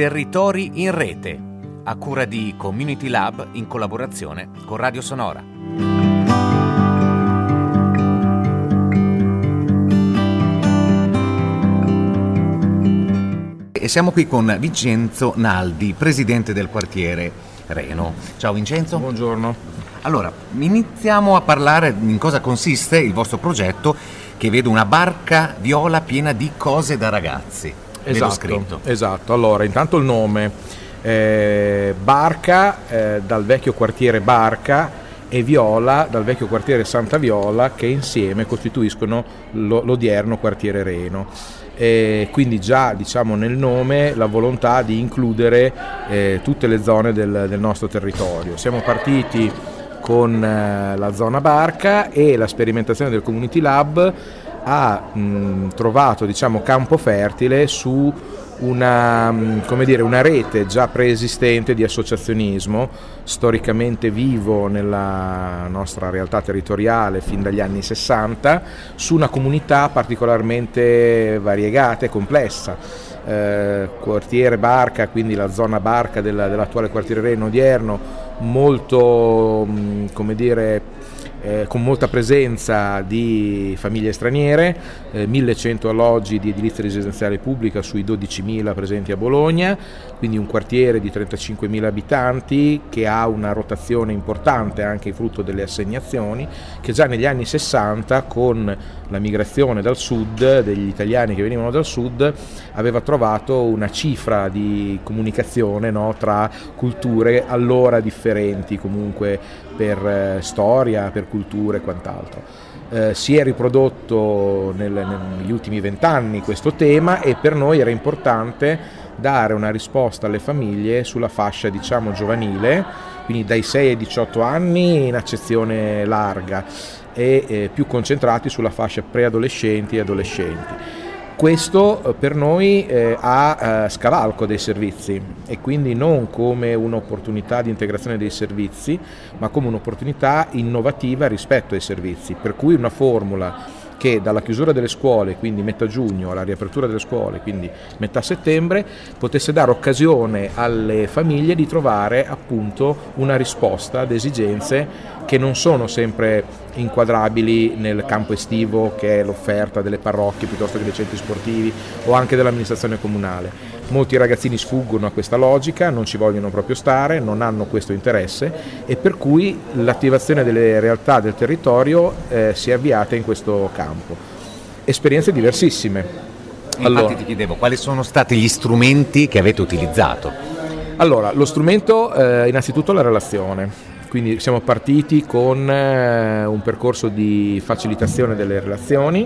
Territori in rete, a cura di Community Lab in collaborazione con Radio Sonora. E siamo qui con Vincenzo Naldi, presidente del quartiere Reno. Ciao Vincenzo. Buongiorno. Allora, iniziamo a parlare in cosa consiste il vostro progetto, che vedo una barca viola piena di cose da ragazzi. Vedo scritto. Esatto. Allora, intanto il nome, Barca dal vecchio quartiere Barca e Viola dal vecchio quartiere Santa Viola, che insieme costituiscono l'odierno quartiere Reno. Quindi già nel nome la volontà di includere tutte le zone del nostro territorio. Siamo partiti con la zona Barca e la sperimentazione del Community Lab ha trovato campo fertile su una rete già preesistente di associazionismo storicamente vivo nella nostra realtà territoriale fin dagli anni 60, su una comunità particolarmente variegata e complessa. Quartiere Barca, quindi la zona Barca dell'attuale quartiere Reno odierno, molto con molta presenza di famiglie straniere, 1100 alloggi di edilizia residenziale pubblica sui 12.000 presenti a Bologna, quindi un quartiere di 35.000 abitanti che ha una rotazione importante anche frutto delle assegnazioni, che già negli anni 60 con la migrazione dal sud, degli italiani che venivano dal sud, aveva trovato una cifra di comunicazione, tra culture allora differenti comunque per storia, per cultura e quant'altro. Si è riprodotto negli ultimi 20 anni questo tema e per noi era importante dare una risposta alle famiglie sulla fascia giovanile, quindi dai 6 ai 18 anni in accezione larga e più concentrati sulla fascia preadolescenti e adolescenti. Questo per noi ha scavalco dei servizi e quindi non come un'opportunità di integrazione dei servizi, ma come un'opportunità innovativa rispetto ai servizi, per cui una formula che dalla chiusura delle scuole, quindi metà giugno, alla riapertura delle scuole, quindi metà settembre, potesse dare occasione alle famiglie di trovare appunto una risposta ad esigenze che non sono sempre inquadrabili nel campo estivo, che è l'offerta delle parrocchie piuttosto che dei centri sportivi o anche dell'amministrazione comunale. Molti ragazzini sfuggono a questa logica, non ci vogliono proprio stare, non hanno questo interesse e per cui l'attivazione delle realtà del territorio si è avviata in questo campo. Esperienze diversissime. Infatti ti chiedevo quali sono stati gli strumenti che avete utilizzato. Allora, lo strumento innanzitutto la relazione. Quindi siamo partiti con un percorso di facilitazione delle relazioni,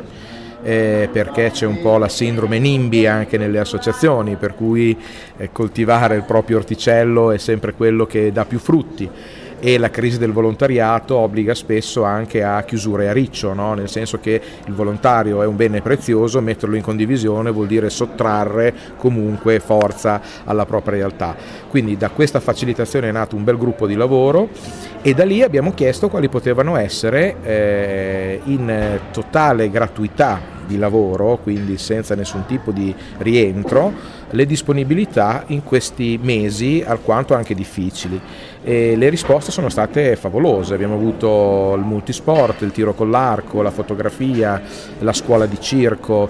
perché c'è un po' la sindrome NIMBY anche nelle associazioni, per cui coltivare il proprio orticello è sempre quello che dà più frutti. E la crisi del volontariato obbliga spesso anche a chiusure a riccio, nel senso che il volontario è un bene prezioso, metterlo in condivisione vuol dire sottrarre comunque forza alla propria realtà. Quindi da questa facilitazione è nato un bel gruppo di lavoro e da lì abbiamo chiesto quali potevano essere in totale gratuità di lavoro, quindi senza nessun tipo di rientro, le disponibilità in questi mesi alquanto anche difficili. E le risposte sono state favolose, abbiamo avuto il multisport, il tiro con l'arco, la fotografia, la scuola di circo,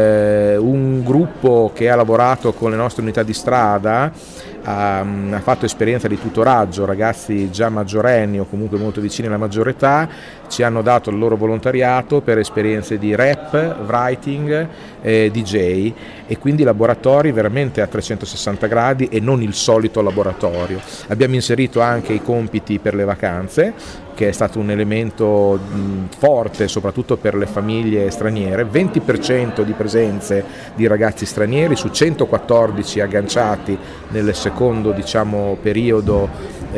un gruppo che ha lavorato con le nostre unità di strada, ha fatto esperienza di tutoraggio, ragazzi già maggiorenni o comunque molto vicini alla maggiore età, ci hanno dato il loro volontariato per esperienze di rap, writing, DJ e quindi laboratori veramente a 360 gradi e non il solito laboratorio. Abbiamo inserito anche i compiti per le vacanze, che è stato un elemento forte soprattutto per le famiglie straniere, 20% di presenze di ragazzi stranieri su 114 agganciati nel secondo periodo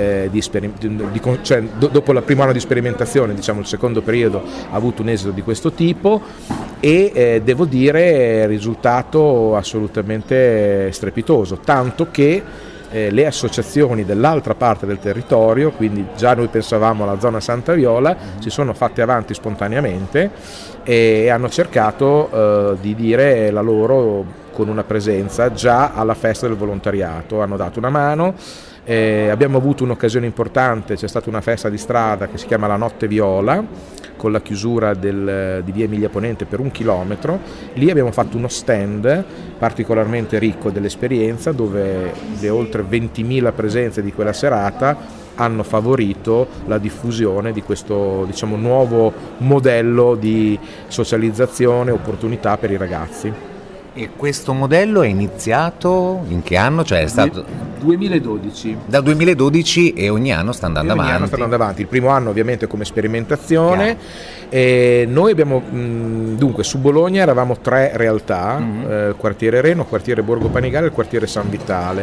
dopo il primo anno di sperimentazione, il secondo periodo ha avuto un esito di questo tipo e devo dire risultato assolutamente strepitoso, tanto che le associazioni dell'altra parte del territorio, quindi già noi pensavamo alla zona Santa Viola, si sono fatte avanti spontaneamente e hanno cercato di dire la loro con una presenza già alla festa del volontariato, hanno dato una mano. Abbiamo avuto un'occasione importante, c'è stata una festa di strada che si chiama la Notte Viola, con la chiusura di via Emilia Ponente per 1 chilometro. Lì abbiamo fatto uno stand particolarmente ricco dell'esperienza, dove le oltre 20.000 presenze di quella serata hanno favorito la diffusione di questo, diciamo, nuovo modello di socializzazione e opportunità per i ragazzi. E questo modello è iniziato in che anno? Cioè è stato 2012. Dal 2012 e ogni anno sta andando avanti. Ogni anno sta andando avanti. Il primo anno ovviamente come sperimentazione. E noi abbiamo dunque su Bologna eravamo 3 realtà, quartiere Reno, quartiere Borgo Panigale e il quartiere San Vitale.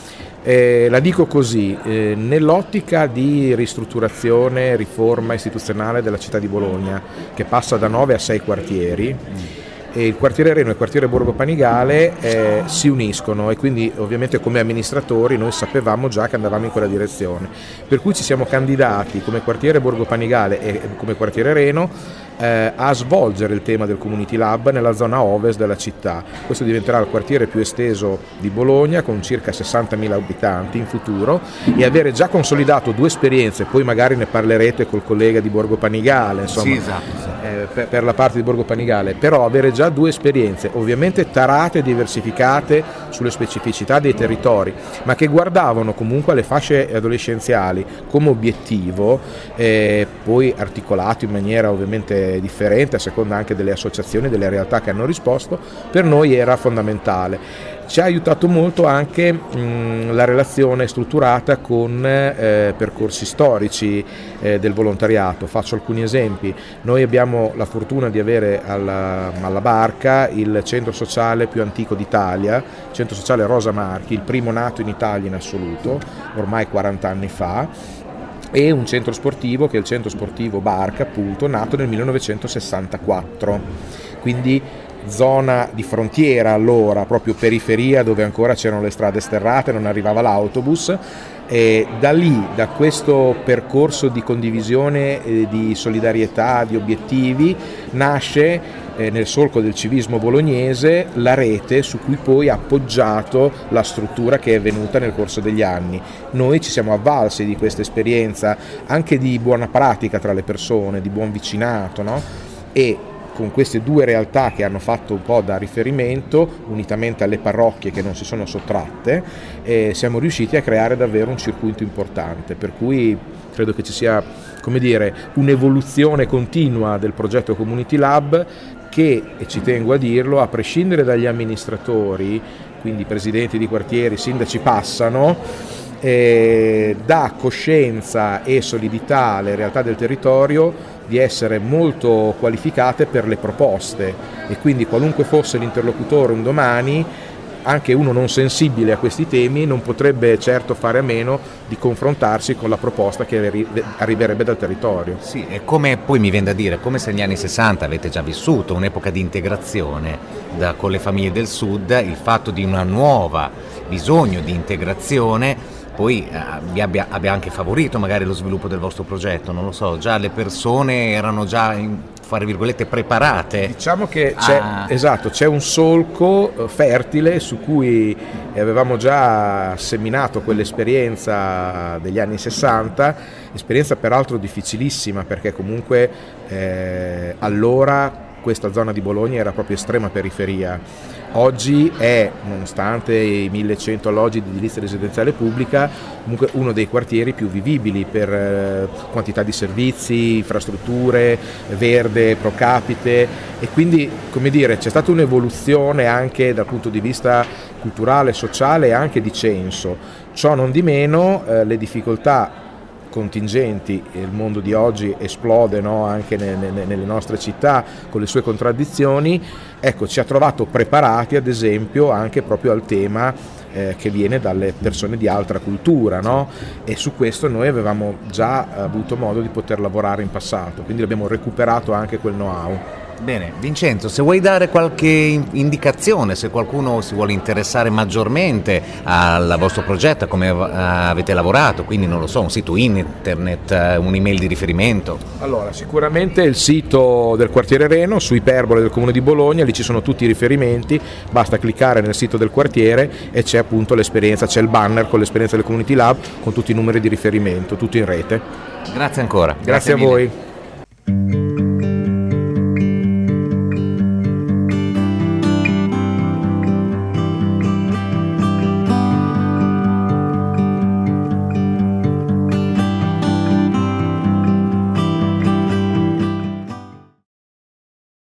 La dico così, nell'ottica di ristrutturazione, riforma istituzionale della città di Bologna, che passa da 9 a 6 quartieri, e il quartiere Reno e il quartiere Borgo Panigale si uniscono, e quindi ovviamente come amministratori noi sapevamo già che andavamo in quella direzione, per cui ci siamo candidati come quartiere Borgo Panigale e come quartiere Reno a svolgere il tema del Community Lab nella zona ovest della città. Questo diventerà il quartiere più esteso di Bologna, con circa 60.000 abitanti in futuro, e avere già consolidato 2 esperienze, poi magari ne parlerete col collega di Borgo Panigale, insomma, sì, esatto. Per la parte di Borgo Panigale, però avere già 2 esperienze ovviamente tarate e diversificate sulle specificità dei territori, ma che guardavano comunque alle fasce adolescenziali come obiettivo, poi articolato in maniera ovviamente differente a seconda anche delle associazioni, delle realtà che hanno risposto, per noi era fondamentale. Ci ha aiutato molto anche la relazione strutturata con percorsi storici del volontariato. Faccio alcuni esempi. Noi abbiamo la fortuna di avere alla Barca il centro sociale più antico d'Italia, il centro sociale Rosa Marchi, il primo nato in Italia in assoluto, ormai 40 anni fa, e un centro sportivo che è il centro sportivo Barca, appunto, nato nel 1964, quindi zona di frontiera allora, proprio periferia, dove ancora c'erano le strade sterrate, non arrivava l'autobus, e da lì, da questo percorso di condivisione, di solidarietà, di obiettivi, nasce nel solco del civismo bolognese la rete su cui poi ha appoggiato la struttura che è venuta nel corso degli anni. Noi ci siamo avvalsi di questa esperienza anche di buona pratica tra le persone, di buon vicinato, no? E con queste 2 realtà che hanno fatto un po' da riferimento, unitamente alle parrocchie che non si sono sottratte, siamo riusciti a creare davvero un circuito importante, per cui credo che ci sia, come dire, un'evoluzione continua del progetto Community Lab che, e ci tengo a dirlo, a prescindere dagli amministratori, quindi presidenti di quartieri, sindaci passano, dà coscienza e solidità alle realtà del territorio di essere molto qualificate per le proposte, e quindi qualunque fosse l'interlocutore un domani, anche uno non sensibile a questi temi non potrebbe certo fare a meno di confrontarsi con la proposta che arriverebbe dal territorio. Sì, è come, poi mi viene da dire, come se negli anni 60 avete già vissuto un'epoca di integrazione con le famiglie del sud, il fatto di una nuova bisogno di integrazione poi abbia anche favorito magari lo sviluppo del vostro progetto, non lo so, già le persone erano già, fare virgolette, preparate. Diciamo che c'è un solco fertile su cui avevamo già seminato quell'esperienza degli anni 60, esperienza peraltro difficilissima, perché comunque allora questa zona di Bologna era proprio estrema periferia. Oggi è, nonostante i 1100 alloggi di edilizia residenziale pubblica, comunque uno dei quartieri più vivibili per quantità di servizi, infrastrutture, verde, pro capite, e quindi, come dire, c'è stata un'evoluzione anche dal punto di vista culturale, sociale e anche di censo. Ciò non di meno, le difficoltà contingenti, il mondo di oggi esplode, no? Anche nelle nostre città con le sue contraddizioni, ecco, ci ha trovato preparati ad esempio anche proprio al tema che viene dalle persone di altra cultura, no? E su questo noi avevamo già avuto modo di poter lavorare in passato, quindi abbiamo recuperato anche quel know-how. Bene, Vincenzo, se vuoi dare qualche indicazione, se qualcuno si vuole interessare maggiormente al vostro progetto, a come avete lavorato, quindi non lo so, un sito internet, un'email di riferimento. Allora, sicuramente il sito del quartiere Reno, su Iperbole del Comune di Bologna, lì ci sono tutti i riferimenti, basta cliccare nel sito del quartiere e c'è appunto l'esperienza, c'è il banner con l'esperienza del Community Lab con tutti i numeri di riferimento, tutto in rete. Grazie ancora. Grazie a voi.